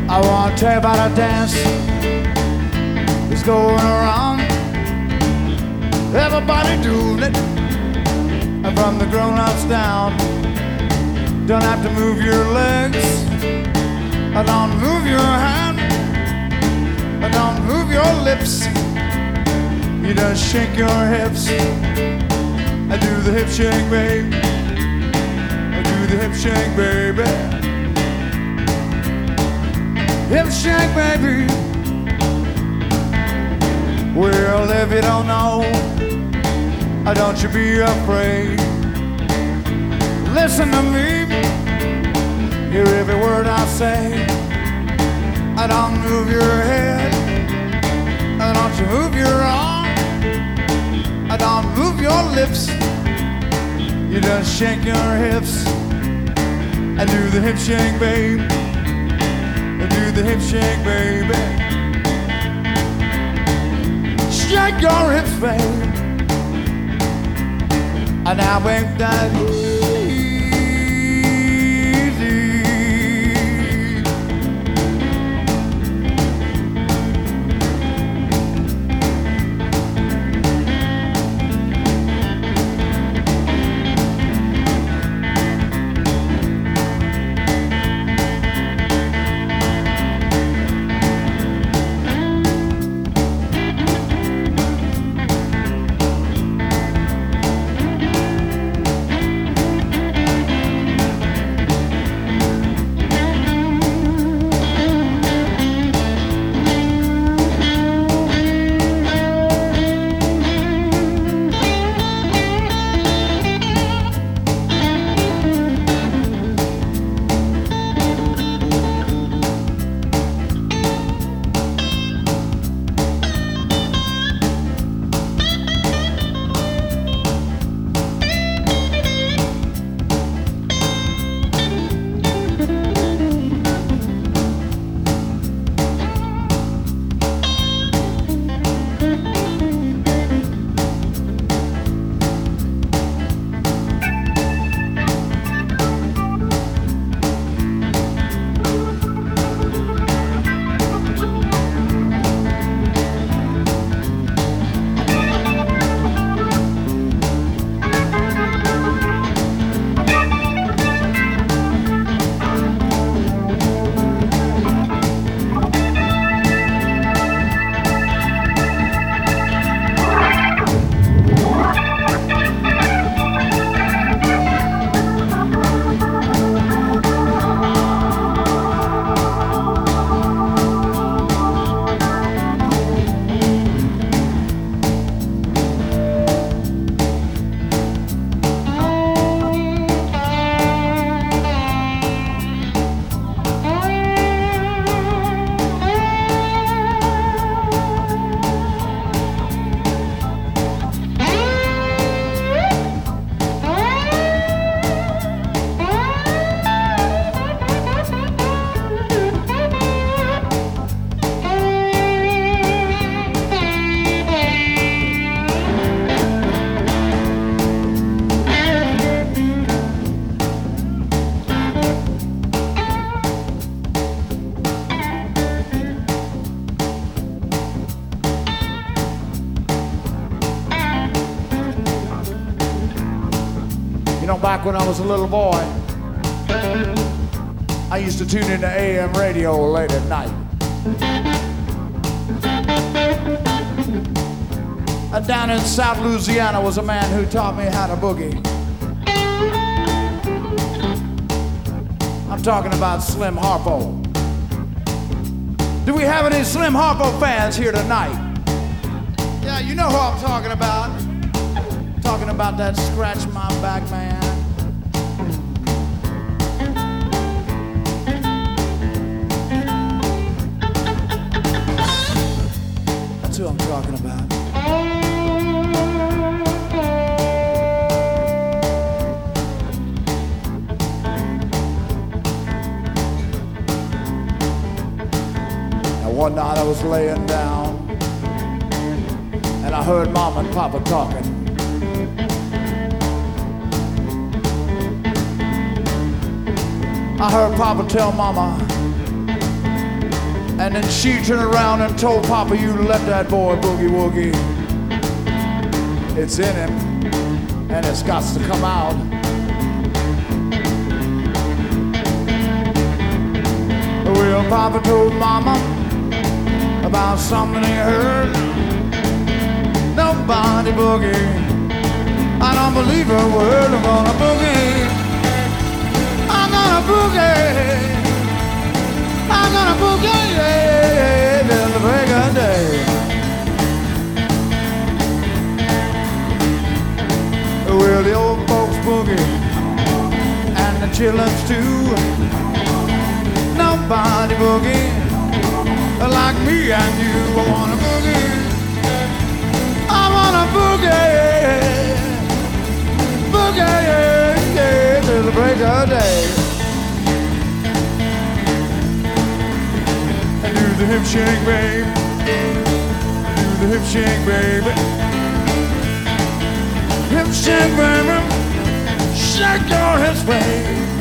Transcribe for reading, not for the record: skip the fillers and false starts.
I want to tell you about a dance that's going around. Everybody doing it, and from the grown-ups down. Don't have to move your legs, I don't move your hand, I don't move your lips. You just shake your hips. I do the hip shake, baby. I do the hip shake, baby. Hip shake, baby. Well, if you don't know, don't you be afraid. Listen to me, hear every word I say. I don't move your head, don't you move your arm, I don't move your lips. You just shake your hips. I do the hip shake, babe. I do the hip shake, baby. Shake your hips, babe. And now ain't that easy? Back when I was a little boy, I used to tune into AM radio late at night. Down in South Louisiana was a man who taught me how to boogie. I'm talking about Slim Harpo. Do we have any Slim Harpo fans here tonight? Yeah, you know who I'm talking about. Talking about that scratch my back man. That's who I'm talking about. Now one night I was laying down and I heard Mom and Papa talking. I heard Papa tell Mama And then she turned around and told Papa, you let that boy boogie woogie. It's in him, and it's got to come out. Well, Papa told Mama about something he heard. Nobody boogie. I don't believe a word. I'm gonna boogie. I'm gonna boogie. I'm gonna boogie, yeah, till the break of day. Well, the old folks boogie, and the children's too. Nobody boogie like me and you. I wanna boogie. I wanna boogie. Boogie, yeah, till the break of day. Do the hip shake, babe. Do the hip shake, baby. Hip shake, baby. Shake your hips, babe.